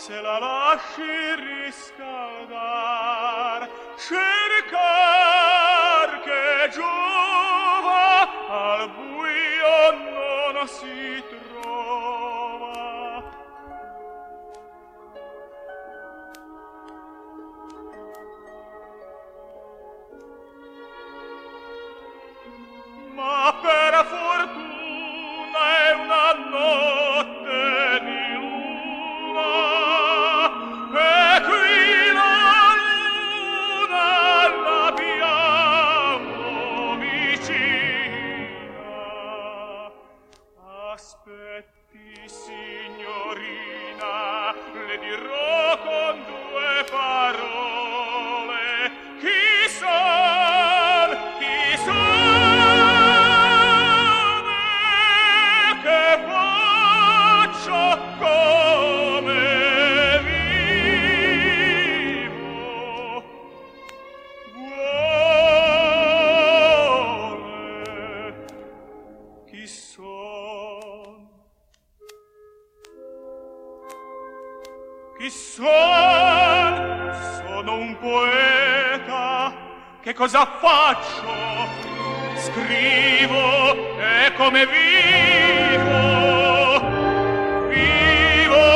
se la lasci riscaldar, cercar che giova al buio non si trova. Ma per fortuna è una notte di luna, e qui la luna l'abbiamo vicina. Aspetti, signorina, le dirò con due parole. Chi son? Chi son? Che faccio? Come vivo? Vuole? Chi son? Chi son? Sono un poeta. Che cosa faccio? Scrivo, e come vivo? Vivo!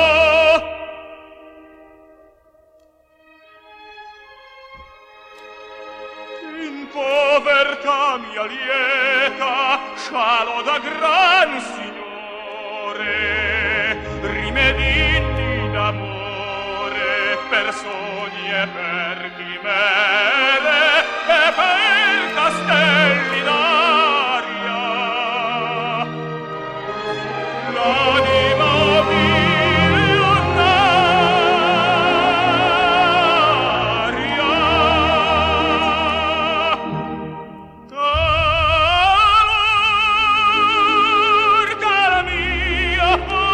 In povertà mia lieta, scialo da gran signore, rimedini d'amore per sogni e per chimere e per castelli d'aria. L'anima milionaria, talor dal mio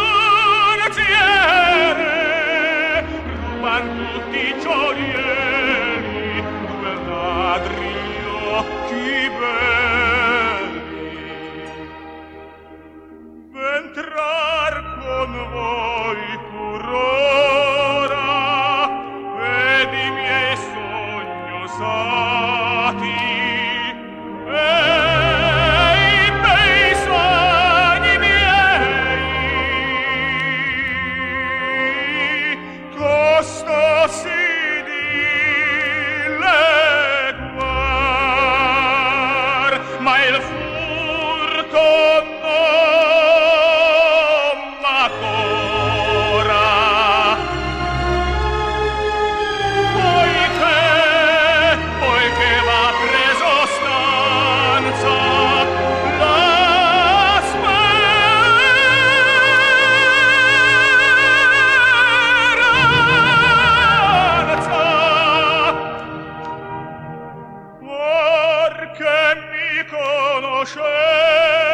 forziere ruban tutti i gioielli, due ladri occhi belli. V'entrar con voi pur ora, ed i miei sogni usati, e i bei sogni miei, tosto si dileguar, ma il furto non m'ancora. Poiché va preso stanza la speranza, or che mi conosce